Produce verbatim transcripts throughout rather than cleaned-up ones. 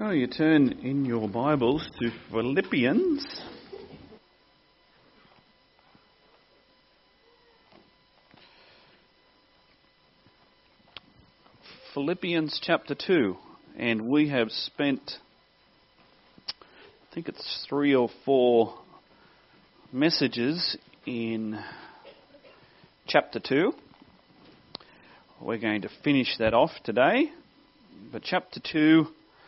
Oh, you turn in your Bibles to Philippians. Philippians chapter two. And we have spent, I think it's three or four messages in chapter two. We're going to finish that off today. But chapter two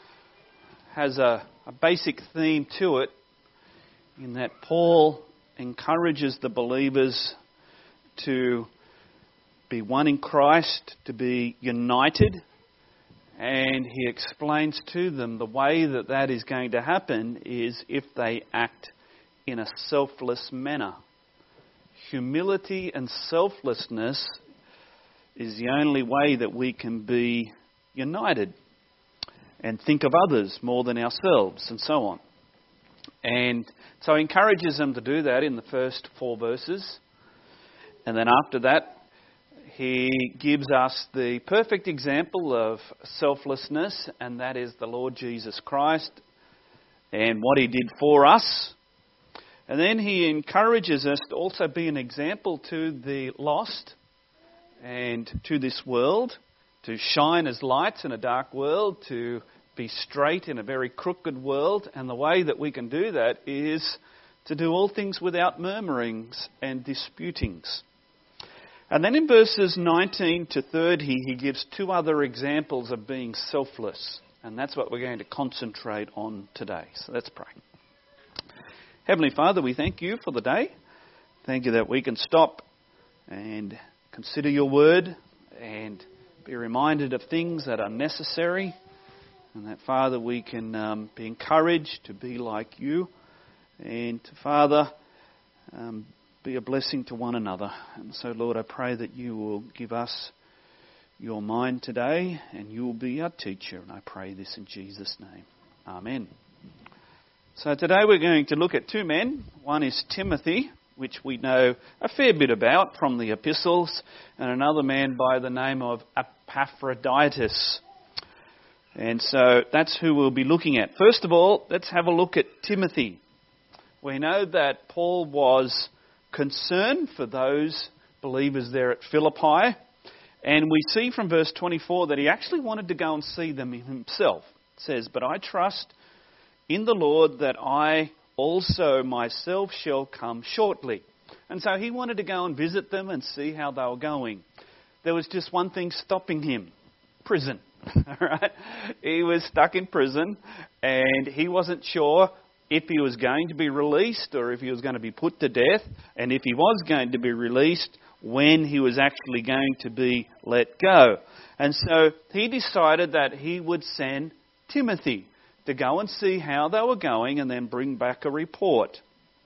has a, a basic theme to it, in that Paul encourages the believers to be one in Christ, to be united, and he explains to them the way that that is going to happen is if they act in a selfless manner. Humility and selflessness is the only way that we can be united and think of others more than ourselves, and so on. And so he encourages them to do that in the first four verses. And then after that, he gives us the perfect example of selflessness, and that is the Lord Jesus Christ and what he did for us. And then he encourages us to also be an example to the lost and to this world, to shine as lights in a dark world, to be straight in a very crooked world. And the way that we can do that is to do all things without murmurings and disputings. And then in verses nineteen to thirty, he gives two other examples of being selfless. And that's what we're going to concentrate on today. So let's pray. Heavenly Father, we thank you for the day. Thank you that we can stop and consider your word and be reminded of things that are necessary. And that, Father, we can um, be encouraged to be like you. And, Father, um, be a blessing to one another. And so, Lord, I pray that you will give us your mind today and you will be our teacher. And I pray this in Jesus' name. Amen. So today we're going to look at two men. One is Timothy, which we know a fair bit about from the epistles, and another man by the name of Epaphroditus. And so that's who we'll be looking at. First of all, let's have a look at Timothy. We know that Paul was concerned for those believers there at Philippi. And we see from verse twenty-four that he actually wanted to go and see them himself. It says, "But I trust in the Lord that I also myself shall come shortly." And so he wanted to go and visit them and see how they were going. There was just one thing stopping him: prison. All right, he was stuck in prison, and he wasn't sure if he was going to be released or if he was going to be put to death, and if he was going to be released, when he was actually going to be let go. And so he decided that he would send Timothy to go and see how they were going and then bring back a report.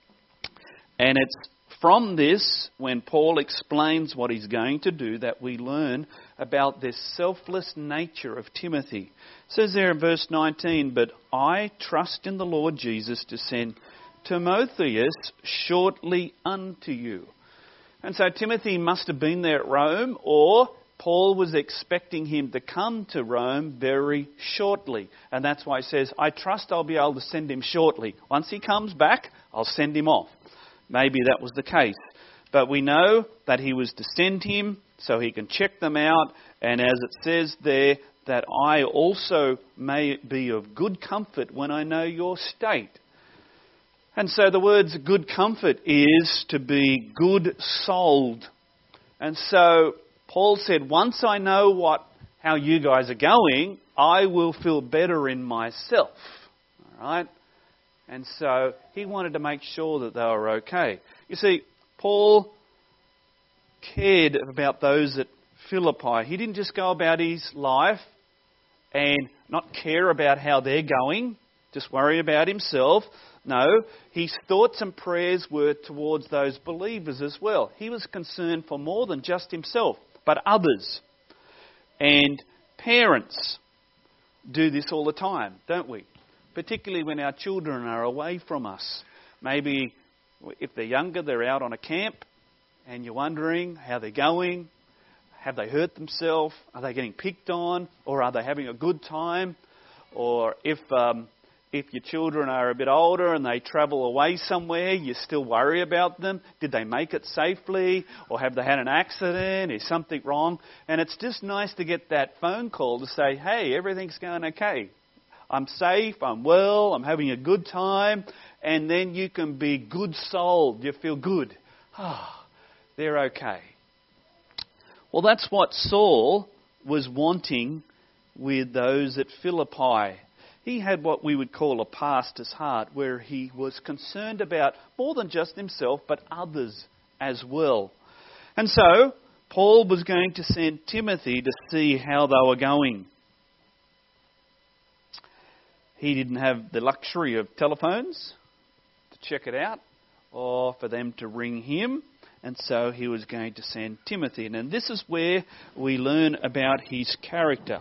And it's from this, when Paul explains what he's going to do, that we learn about this selfless nature of Timothy. It says there in verse nineteen, "But I trust in the Lord Jesus to send Timotheus shortly unto you." And so Timothy must have been there at Rome, or Paul was expecting him to come to Rome very shortly. And that's why he says, I trust I'll be able to send him shortly. Once he comes back, I'll send him off. Maybe that was the case. But we know that he was to send him so he can check them out. And as it says there, that I also may be of good comfort when I know your state. And so the words good comfort is to be good-souled. And so Paul said, once I know what how you guys are going, I will feel better in myself. All right? And so he wanted to make sure that they were okay. You see, Paul cared about those at Philippi. He didn't just go about his life and not care about how they're going, just worry about himself. No, his thoughts and prayers were towards those believers as well. He was concerned for more than just himself, but others. And parents do this all the time, don't we? Particularly when our children are away from us. Maybe if they're younger, they're out on a camp and you're wondering how they're going. Have they hurt themselves? Are they getting picked on? Or are they having a good time? Or if um, if your children are a bit older and they travel away somewhere, you still worry about them. Did they make it safely? Or have they had an accident? Is something wrong? And it's just nice to get that phone call to say, hey, everything's going okay. I'm safe, I'm well, I'm having a good time. And then you can be good-souled. You feel good. Ah, oh, they're okay. Well, that's what Saul was wanting with those at Philippi. He had what we would call a pastor's heart, where he was concerned about more than just himself, but others as well. And so, Paul was going to send Timothy to see how they were going. He didn't have the luxury of telephones to check it out, or for them to ring him. And so he was going to send Timothy. And this is where we learn about his character.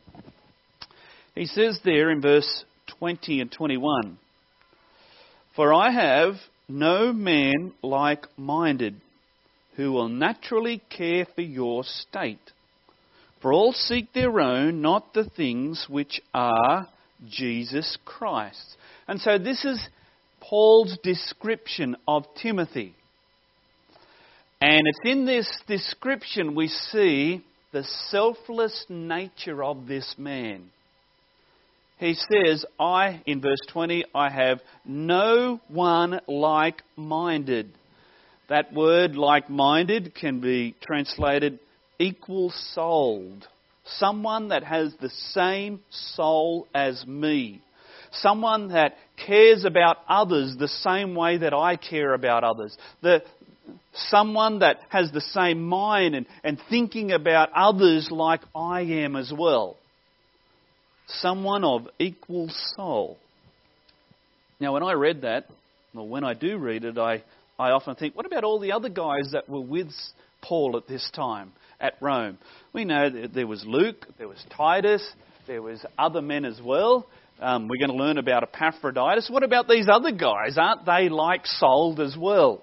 He says there in verse twenty and twenty-one, "For I have no man like-minded who will naturally care for your state. For all seek their own, not the things which are Jesus Christ." And so this is Paul's description of Timothy. And it's in this description we see the selfless nature of this man. He says, I, in verse twenty, I have no one like-minded. That word like-minded can be translated equal-souled. Someone that has the same soul as me. Someone that cares about others the same way that I care about others. The, someone that has the same mind and, and thinking about others like I am as well. Someone of equal soul. Now, when I read that, or when I do read it, I, I often think, what about all the other guys that were with Paul at this time at Rome? We know that there was Luke, there was Titus, there was other men as well. Um, we're going to learn about Epaphroditus. What about these other guys? Aren't they like-souled as well?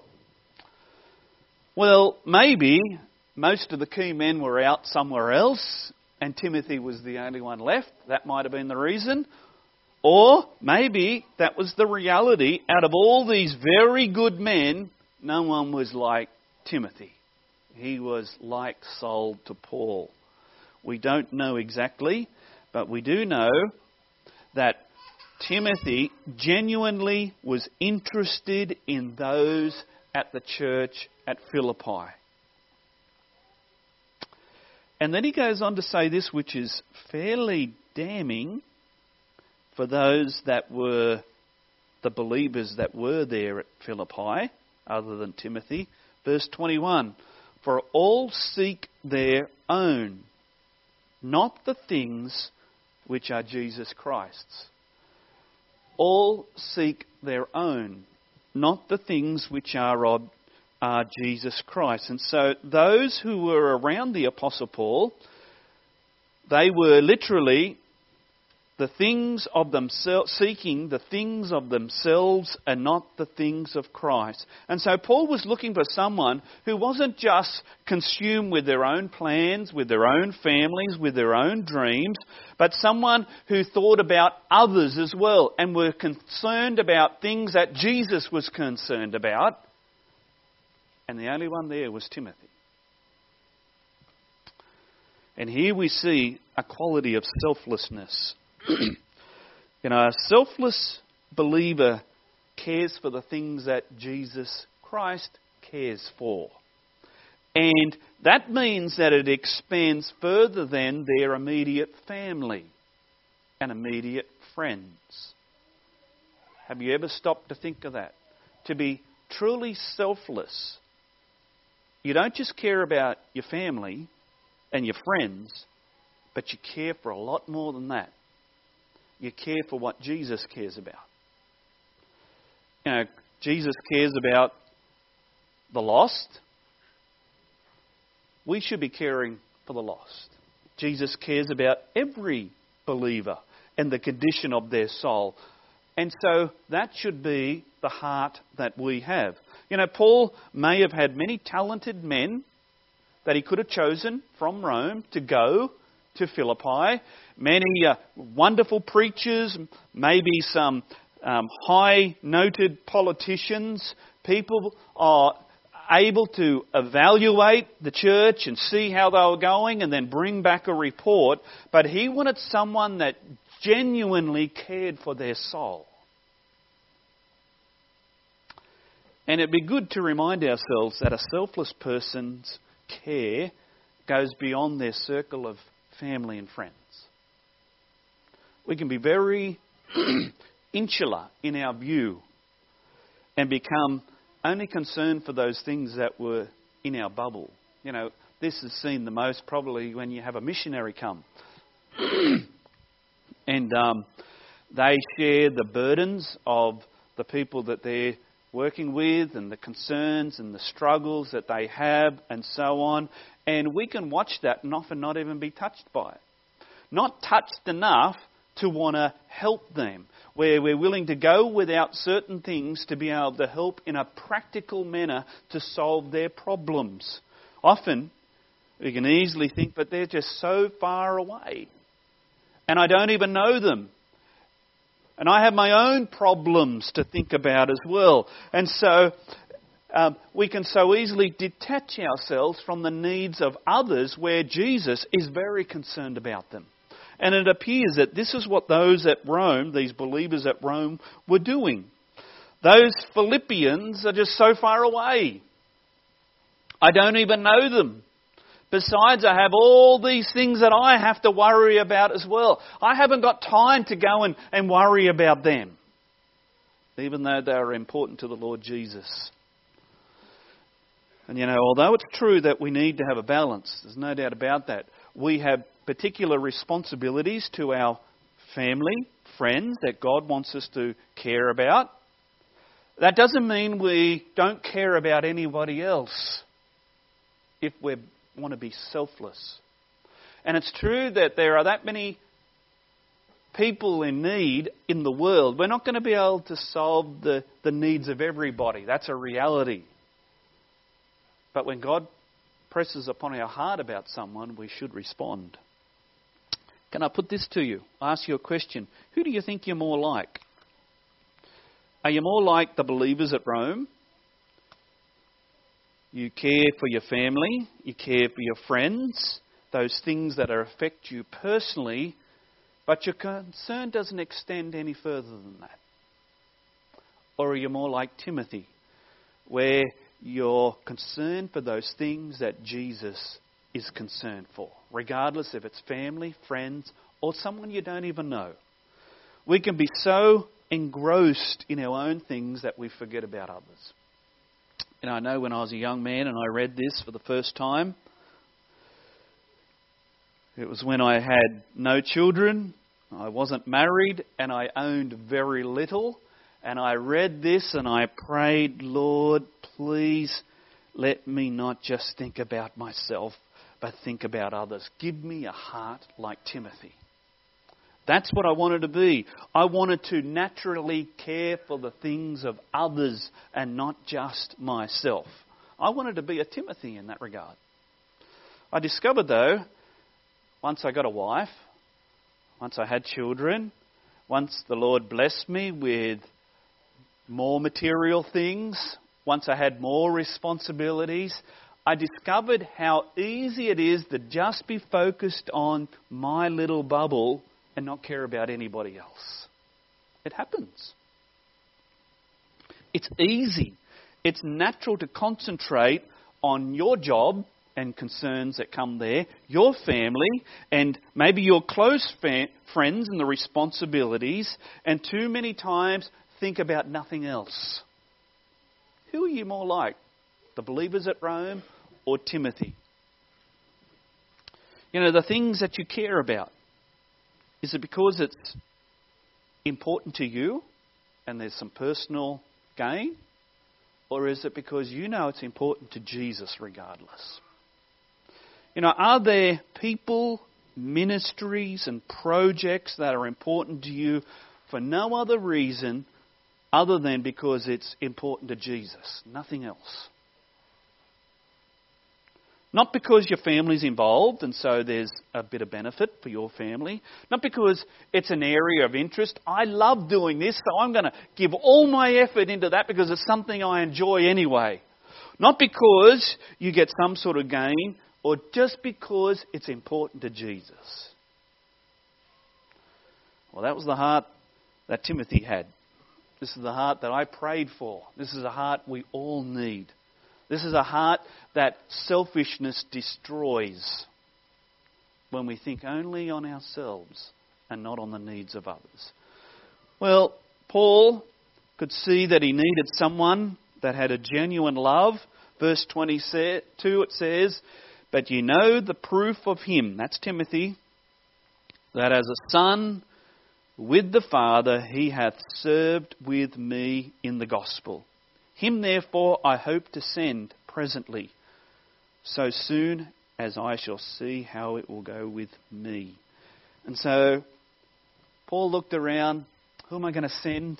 Well, maybe most of the key men were out somewhere else and Timothy was the only one left. That might have been the reason. Or maybe that was the reality. Out of all these very good men, no one was like Timothy. He was like-souled to Paul. We don't know exactly, but we do know that Timothy genuinely was interested in those at the church at Philippi. And then he goes on to say this, which is fairly damning for those that were the believers that were there at Philippi, other than Timothy. Verse twenty-one, "For all seek their own, not the things which are Jesus Christ's." All seek their own, not the things which are of are Jesus Christ. And so those who were around the Apostle Paul, they were literally the things of themselves, seeking the things of themselves and not the things of Christ. And so Paul was looking for someone who wasn't just consumed with their own plans, with their own families, with their own dreams, but someone who thought about others as well and were concerned about things that Jesus was concerned about. And the only one there was Timothy. And here we see a quality of selflessness. You know, a selfless believer cares for the things that Jesus Christ cares for. And that means that it expands further than their immediate family and immediate friends. Have you ever stopped to think of that? To be truly selfless, you don't just care about your family and your friends, but you care for a lot more than that. You care for what Jesus cares about. You know, Jesus cares about the lost. We should be caring for the lost. Jesus cares about every believer and the condition of their soul. And so that should be the heart that we have. You know, Paul may have had many talented men that he could have chosen from Rome to go to Philippi. Many uh, wonderful preachers, maybe some um, high-noted politicians. People are able to evaluate the church and see how they were going and then bring back a report. But he wanted someone that genuinely cared for their soul. And it'd be good to remind ourselves that a selfless person's care goes beyond their circle of family and friends. We can be very insular in our view and become only concerned for those things that were in our bubble. You know, this is seen the most probably when you have a missionary come. and um, they share the burdens of the people that they're working with and the concerns and the struggles that they have and so on. And we can watch that and often not even be touched by it. Not touched enough to want to help them, where we're willing to go without certain things to be able to help in a practical manner to solve their problems. Often, we can easily think, but they're just so far away. And I don't even know them. And I have my own problems to think about as well. And so um, we can so easily detach ourselves from the needs of others where Jesus is very concerned about them. And it appears that this is what those at Rome, these believers at Rome, were doing. Those Philippians are just so far away. I don't even know them. Besides, I have all these things that I have to worry about as well. I haven't got time to go and, and worry about them, even though they are important to the Lord Jesus. And you know, although it's true that we need to have a balance, there's no doubt about that. We have particular responsibilities to our family, friends that God wants us to care about. That doesn't mean we don't care about anybody else if we want to be selfless. And it's true that there are that many people in need in the world. We're not going to be able to solve the, the needs of everybody. That's a reality. But when God presses upon our heart about someone, we should respond. Can I put this to you? I ask you a question. Who do you think you're more like? Are you more like the believers at Rome? You care for your family, you care for your friends, those things that affect you personally, but your concern doesn't extend any further than that. Or are you more like Timothy, where you're concerned for those things that Jesus is concerned for, regardless if it's family, friends, or someone you don't even know? We can be so engrossed in our own things that we forget about others. And I know when I was a young man and I read this for the first time, it was when I had no children, I wasn't married, and I owned very little. And I read this and I prayed, Lord, please let me not just think about myself, but think about others. Give me a heart like Timothy. That's what I wanted to be. I wanted to naturally care for the things of others and not just myself. I wanted to be a Timothy in that regard. I discovered, though, once I got a wife, once I had children, once the Lord blessed me with more material things, once I had more responsibilities, I discovered how easy it is to just be focused on my little bubble and not care about anybody else. It happens. It's easy. It's natural to concentrate on your job and concerns that come there, your family, and maybe your close fa- friends and the responsibilities, and too many times think about nothing else. Who are you more like? The believers at Rome or Timothy? You know, the things that you care about. Is it because it's important to you and there's some personal gain? Or is it because you know it's important to Jesus regardless? You know, are there people, ministries and projects that are important to you for no other reason other than because it's important to Jesus? Nothing else. Not because your family's involved and so there's a bit of benefit for your family. Not because it's an area of interest. I love doing this, so I'm going to give all my effort into that because it's something I enjoy anyway. Not because you get some sort of gain or just because it's important to Jesus. Well, that was the heart that Timothy had. This is the heart that I prayed for. This is a heart we all need. This is a heart that selfishness destroys when we think only on ourselves and not on the needs of others. Well, Paul could see that he needed someone that had a genuine love. Verse twenty-two, it says, "But you know the proof of him," that's Timothy, "that as a son with the Father he hath served with me in the gospel. Him therefore I hope to send presently, so soon as I shall see how it will go with me." And so Paul looked around. Who am I going to send?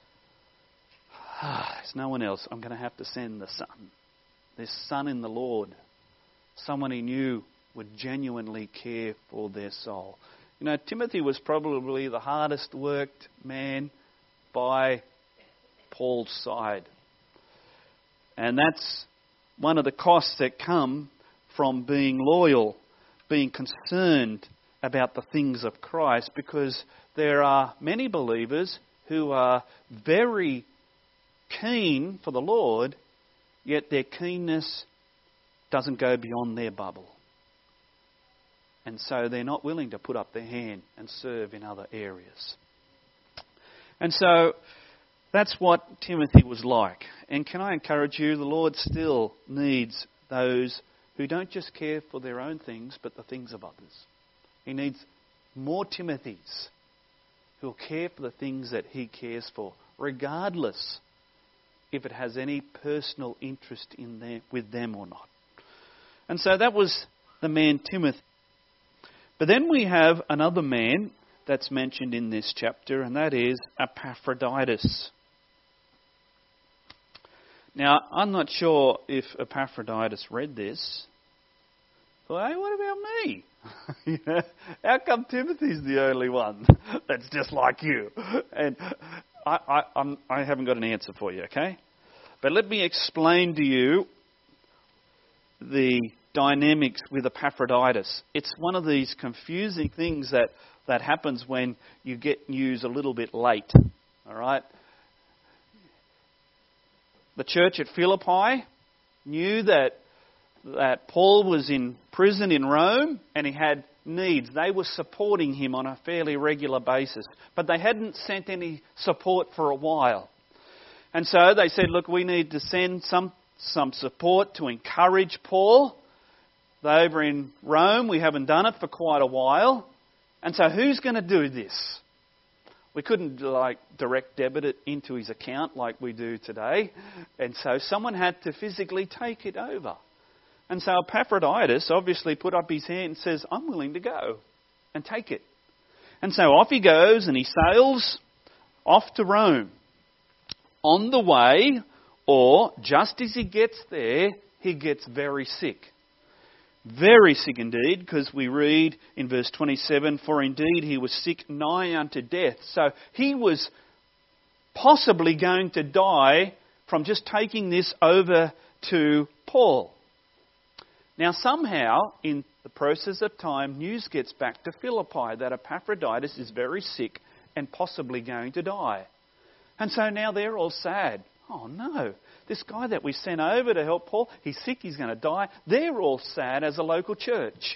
There's no one else. I'm going to have to send the Son. This son in the Lord. Someone he knew would genuinely care for their soul. You know, Timothy was probably the hardest worked man by Paul's side. And that's one of the costs that come from being loyal, being concerned about the things of Christ, because there are many believers who are very keen for the Lord, yet their keenness doesn't go beyond their bubble. And so they're not willing to put up their hand and serve in other areas. And so that's what Timothy was like. And can I encourage you, the Lord still needs those who don't just care for their own things, but the things of others. He needs more Timothys who will care for the things that he cares for, regardless if it has any personal interest in them, with them or not. And so that was the man Timothy. But then we have another man that's mentioned in this chapter, and that is Epaphroditus. Now, I'm not sure if Epaphroditus read this. Well, hey, what about me? You know, how come Timothy's the only one that's just like you? And I, I, I'm, I haven't got an answer for you, okay? But let me explain to you the dynamics with Epaphroditus. It's one of these confusing things that, that happens when you get news a little bit late. All right? The church at Philippi knew that that Paul was in prison in Rome and he had needs. They were supporting him on a fairly regular basis, but they hadn't sent any support for a while. And so they said, look, we need to send some some support to encourage Paul. They're over in Rome. We haven't done it for quite a while. And so who's going to do this? We couldn't like direct debit it into his account like we do today. And so someone had to physically take it over. And so Epaphroditus obviously put up his hand and says, I'm willing to go and take it. And so off he goes and he sails off to Rome. On the way, or just as he gets there, he gets very sick. Very sick indeed, because we read in verse twenty-seven, for indeed he was sick nigh unto death. So he was possibly going to die from just taking this over to Paul. Now somehow, in the process of time, news gets back to Philippi that Epaphroditus is very sick and possibly going to die. And so now they're all sad. Oh no, this guy that we sent over to help Paul, he's sick, he's going to die. They're all sad as a local church.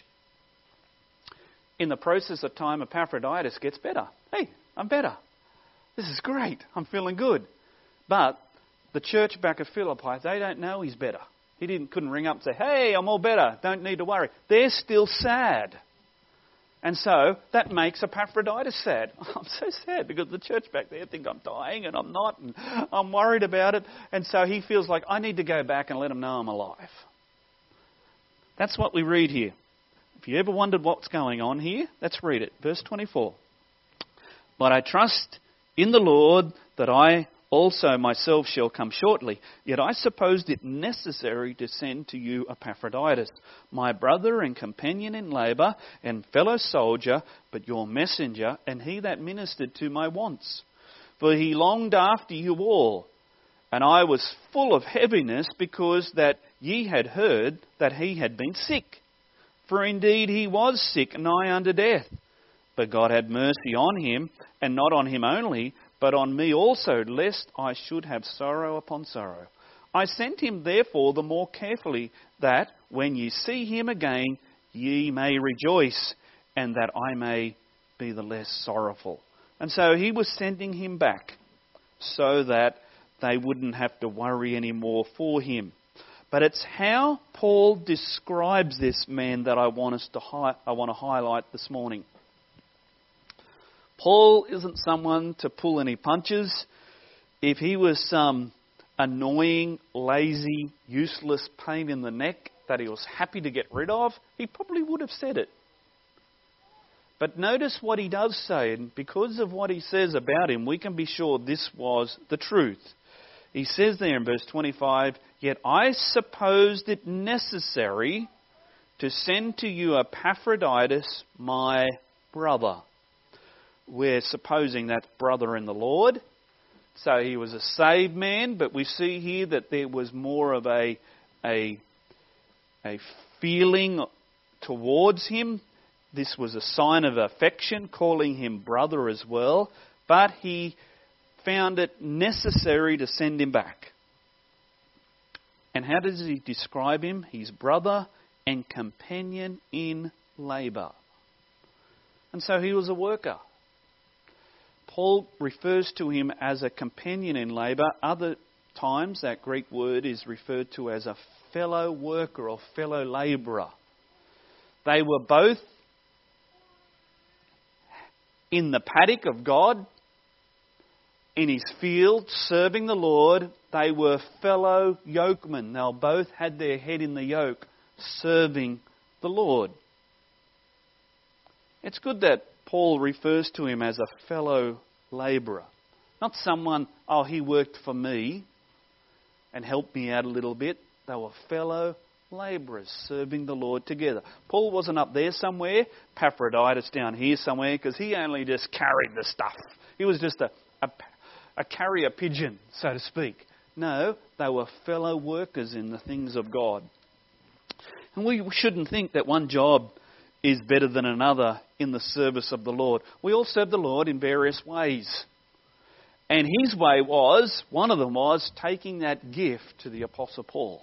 In the process of time, Epaphroditus gets better. Hey, I'm better. This is great. I'm feeling good. But the church back at Philippi, they don't know he's better. He didn't couldn't ring up and say, hey, I'm all better. Don't need to worry. They're still sad. And so that makes Epaphroditus sad. I'm so sad because the church back there think I'm dying and I'm not, and I'm worried about it. And so he feels like I need to go back and let them know I'm alive. That's what we read here. If you ever wondered what's going on here, let's read it. Verse twenty-four. But I trust in the Lord that I also myself shall come shortly. Yet I supposed it necessary to send to you Epaphroditus, my brother and companion in labour and fellow soldier, but your messenger, and he that ministered to my wants. For he longed after you all, and I was full of heaviness, because that ye had heard that he had been sick. For indeed he was sick, nigh unto death. But God had mercy on him, and not on him only, but on me also, lest I should have sorrow upon sorrow. I sent him therefore the more carefully, that when ye see him again, ye may rejoice, and that I may be the less sorrowful. And so he was sending him back, so that they wouldn't have to worry anymore for him. But it's how Paul describes this man that I want us to hi- I want to highlight this morning. Paul isn't someone to pull any punches. If he was some annoying, lazy, useless pain in the neck that he was happy to get rid of, he probably would have said it. But notice what he does say, and because of what he says about him, we can be sure this was the truth. He says there in verse twenty-five, "Yet I supposed it necessary to send to you Epaphroditus, my brother." We're supposing that's brother in the Lord. So he was a saved man, but we see here that there was more of a, a, a feeling towards him. This was a sign of affection, calling him brother as well. But he found it necessary to send him back. And how does he describe him? He's brother and companion in labour. And so he was a worker. Paul refers to him as a companion in labour. Other times that Greek word is referred to as a fellow worker or fellow labourer. They were both in the paddock of God, in his field, serving the Lord. They were fellow yokemen. They both had their head in the yoke, serving the Lord. It's good that Paul refers to him as a fellow labourer. Not someone, oh, he worked for me and helped me out a little bit. They were fellow labourers serving the Lord together. Paul wasn't up there somewhere, Epaphroditus down here somewhere, because he only just carried the stuff. He was just a, a, a carrier pigeon, so to speak. No, they were fellow workers in the things of God. And we shouldn't think that one job is better than another in the service of the Lord. We all serve the Lord in various ways. And his way was, one of them was, taking that gift to the Apostle Paul.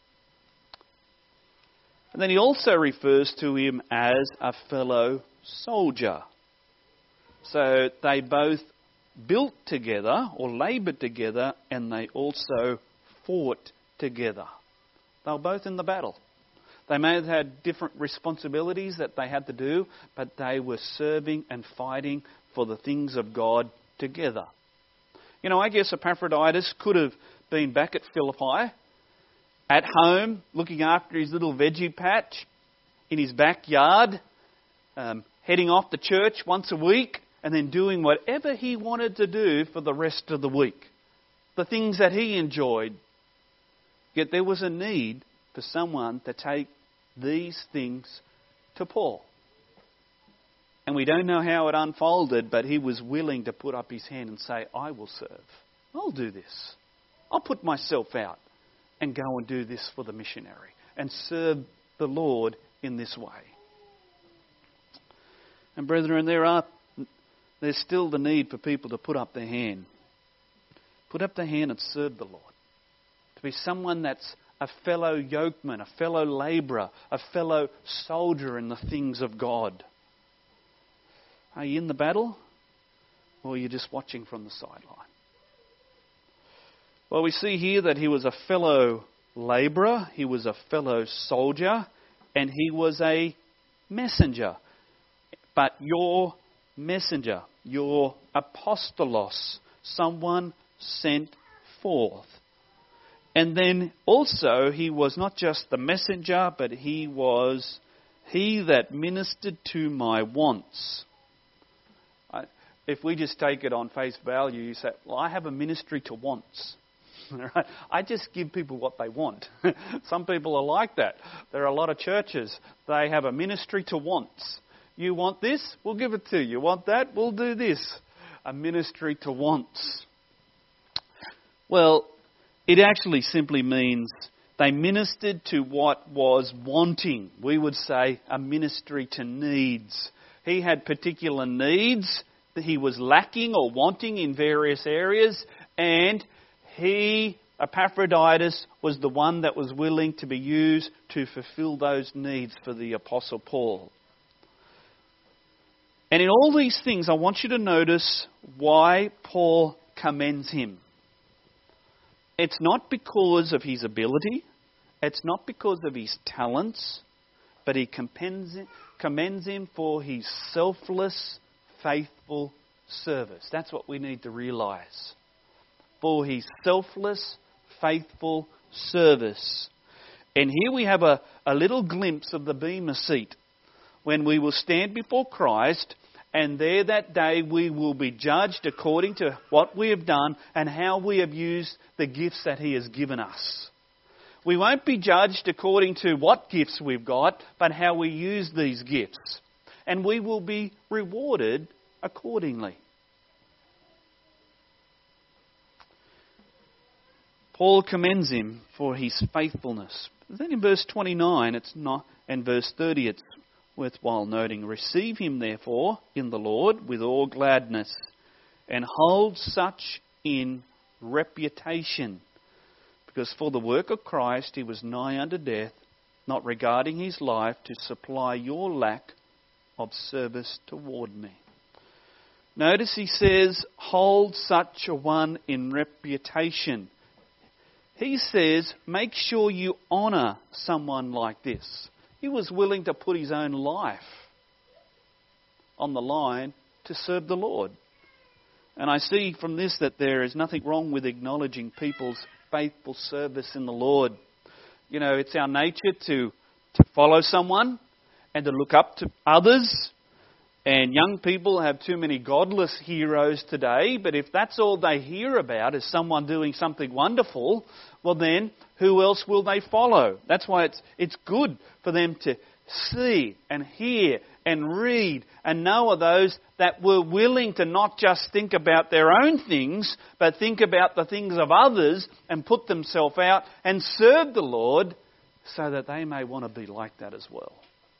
And then he also refers to him as a fellow soldier. So they both built together or laboured together, and they also fought together. They were both in the battle. They may have had different responsibilities that they had to do, but they were serving and fighting for the things of God together. You know, I guess Epaphroditus could have been back at Philippi, at home, looking after his little veggie patch in his backyard, um, heading off to church once a week, and then doing whatever he wanted to do for the rest of the week. The things that he enjoyed. Yet there was a need for someone to take these things to Paul. And we don't know how it unfolded, but he was willing to put up his hand and say, I will serve. I'll do this. I'll put myself out and go and do this for the missionary and serve the Lord in this way. And brethren, there are there's still the need for people to put up their hand. Put up their hand and serve the Lord. To be someone that's a fellow yokeman, a fellow labourer, a fellow soldier in the things of God. Are you in the battle? Or are you just watching from the sideline? Well, we see here that he was a fellow labourer, he was a fellow soldier, and he was a messenger. But your messenger, your apostolos, someone sent forth. And then also he was not just the messenger, but he was he that ministered to my wants. if we just take it on face value, you say, well, I have a ministry to wants. Right? I just give people what they want. Some people are like that. There are a lot of churches, they have a ministry to wants. You want this? We'll give it to you. You want that? We'll do this. A ministry to wants. Well, it actually simply means they ministered to what was wanting. We would say a ministry to needs. He had particular needs that he was lacking or wanting in various areas, and he, Epaphroditus, was the one that was willing to be used to fulfill those needs for the Apostle Paul. And in all these things, I want you to notice why Paul commends him. It's not because of his ability. It's not because of his talents. But he commends him, commends him for his selfless, faithful service. That's what we need to realise. For his selfless, faithful service. And here we have a, a little glimpse of the Bema seat, when we will stand before Christ, and there that day we will be judged according to what we have done and how we have used the gifts that he has given us. We won't be judged according to what gifts we've got, but how we use these gifts. And we will be rewarded accordingly. Paul commends him for his faithfulness. Then in verse twenty-nine, it's not, and verse thirty, it's worthwhile noting, receive him therefore in the Lord with all gladness, and hold such in reputation. Because for the work of Christ he was nigh unto death, not regarding his life, to supply your lack of service toward me. Notice he says, hold such a one in reputation. He says, make sure you honour someone like this. He was willing to put his own life on the line to serve the Lord. And I see from this that there is nothing wrong with acknowledging people's faithful service in the Lord. You know, it's our nature to, to follow someone and to look up to others. And young people have too many godless heroes today. But if that's all they hear about is someone doing something wonderful, well then, who else will they follow? That's why it's it's good for them to see and hear and read and know of those that were willing to not just think about their own things, but think about the things of others and put themselves out and serve the Lord so that they may want to be like that as well.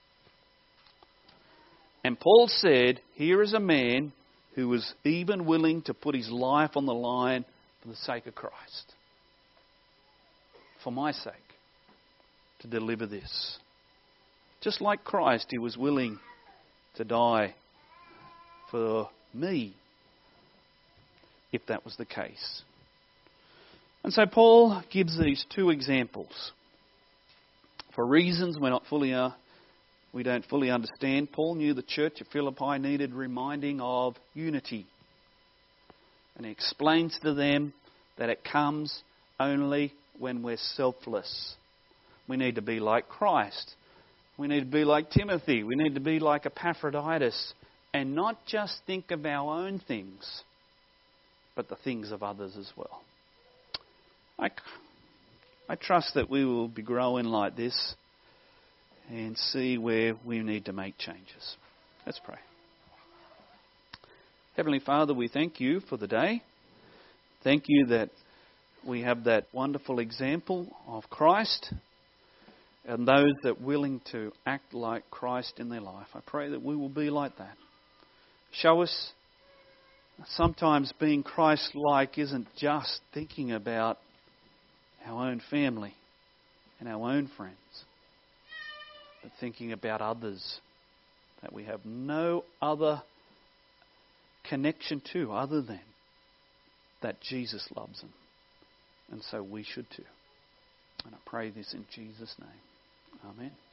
And Paul said, here is a man who was even willing to put his life on the line for the sake of Christ. For my sake, to deliver this. Just like Christ, he was willing to die for me, if that was the case. And so Paul gives these two examples. For reasons we're not fully, uh, we don't fully understand, Paul knew the church of Philippi needed reminding of unity. And he explains to them that it comes only when we're selfless. We need to be like Christ. We need to be like Timothy. We need to be like Epaphroditus. And not just think of our own things, but the things of others as well. I, I trust that we will be growing like this and see where we need to make changes. Let's pray. Heavenly Father, we thank you for the day. Thank you that we have that wonderful example of Christ and those that are willing to act like Christ in their life. I pray that we will be like that. Show us sometimes being Christ-like isn't just thinking about our own family and our own friends, but thinking about others that we have no other connection to other than that Jesus loves them. And so we should too. And I pray this in Jesus' name. Amen.